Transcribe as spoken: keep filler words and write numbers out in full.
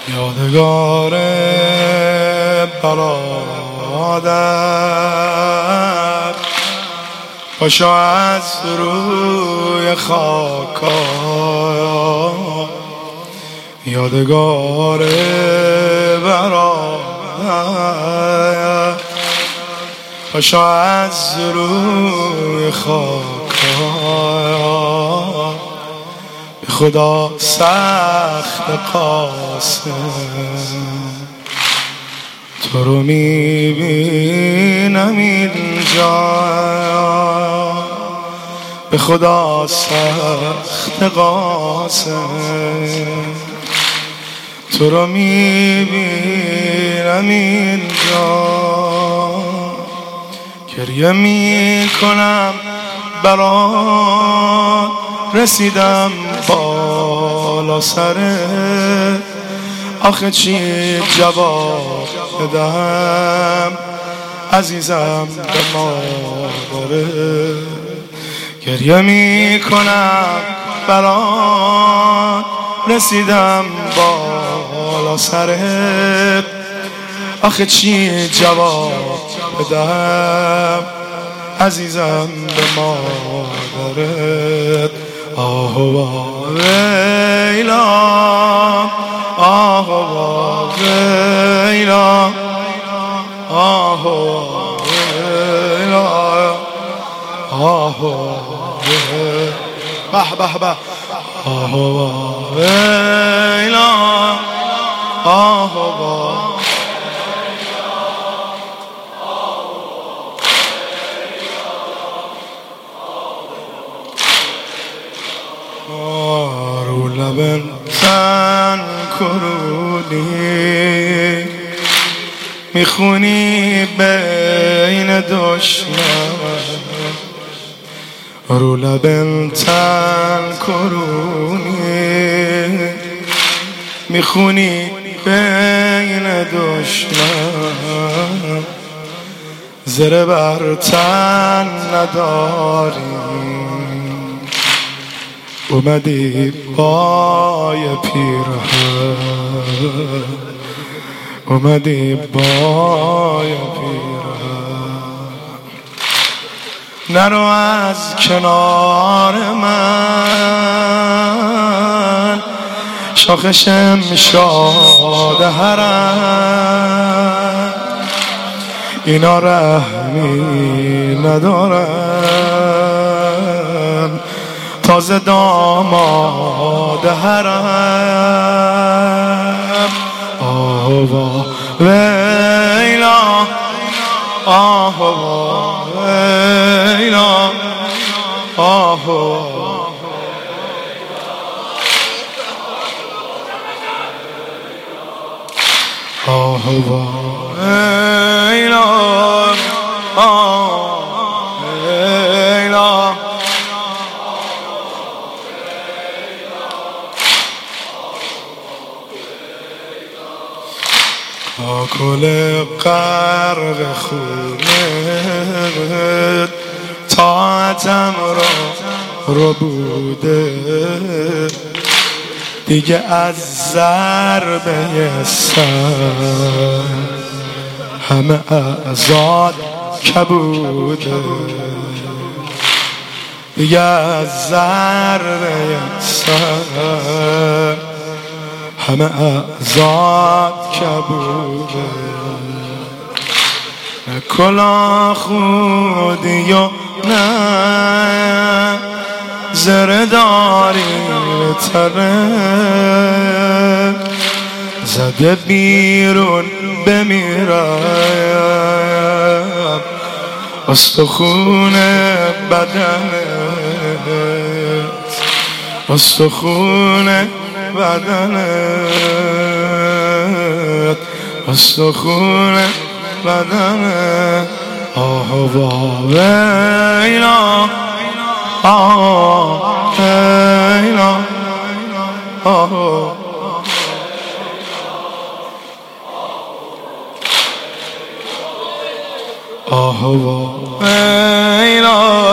یادگار برادر پاشو از روی خاکا، یادگار برادر پاشو از روی خاکا، به خدا سخت قاسم تو رو میبینم اینجا، به خدا سخت قاسم تو رو میبینم اینجا، گریه میکنم برات رسیدم بالا سرت، آخه چی جواب بدم عزیزم به مادرت، گریه میکنم برات رسیدم بالا سرت، آخه چی جواب بدم عزیزم به مادرت. آه و ویلا، آه و ویلا، آه و ویلا، آه و به به به، آه و ویلا، آه و رو لبن تن کرونی میخونی بین دشمن، رو لبن تن کرونی میخونی بین دشمن، زره بر تن نداری اومدی پای پیرهن، اومدی پای پیرهن، نرو از کنار من شاخ شمشاد حرم، اینا رحمی ندارن تازه داماد حرم. آه و ویلا، آه و ویلا، آه و آه و ویلا، آه ویلا، کل غرق خونه طاعتم را رو بوده، دیگه از ضربه سر همه اعضاد کبوده، دیگه از ضربه سر همه اعضاد کبوده، نه کلا خودی و نه زره داری تره، زده بیرون بمیرم استخون بدنت، استخون بدنت، استخون بدنت. آه و ویلا، آه ویلا، آه آه و ویلا،